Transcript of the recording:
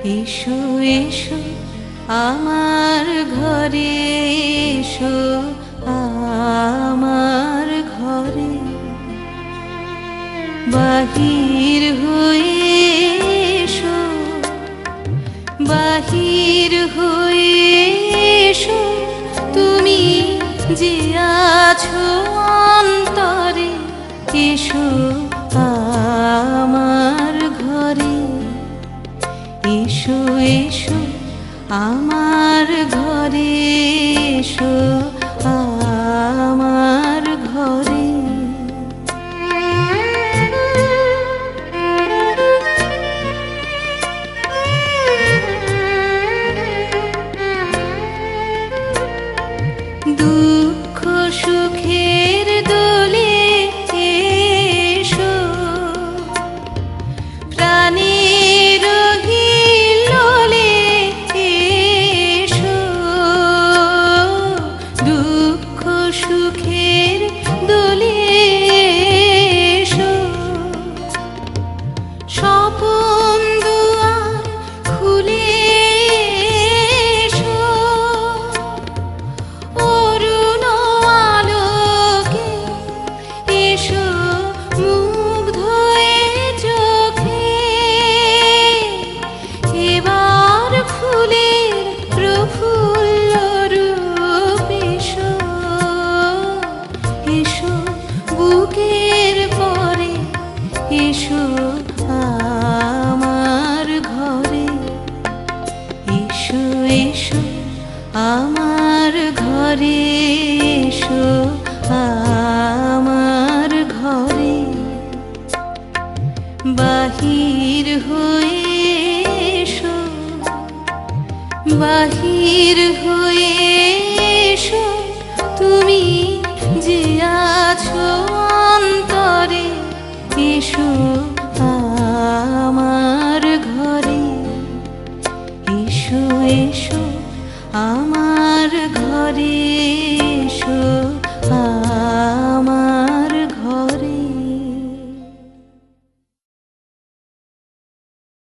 এসো এসো আমার ঘরে, এসো আমার ঘরে। বাহির হয়ে এসো, বাহির হয়ে এসো, তুমি যে আছো অন্তরে। এসো আমার ঘরে, এসো এসো আমার ঘরে, এসো আমার ঘরে। দুঃখ সুখের দোলে এসো, প্রাণের হিল্লোলে এসো। দুঃখ সুখের দোলে এসো, স্বপন দুয়ার খুলে এসো। অরুণ আলোকে এসো, মুগ্ধ এ চোখে। এবার ফুলের প্রফুল্ল রূপ এসো, এসো বুকের পরে, এসো আমার ঘরে। এসো এসো আমার ঘরে, এসো আমার ঘরে। বাহির হয়ে এসো, বাহির হয়ে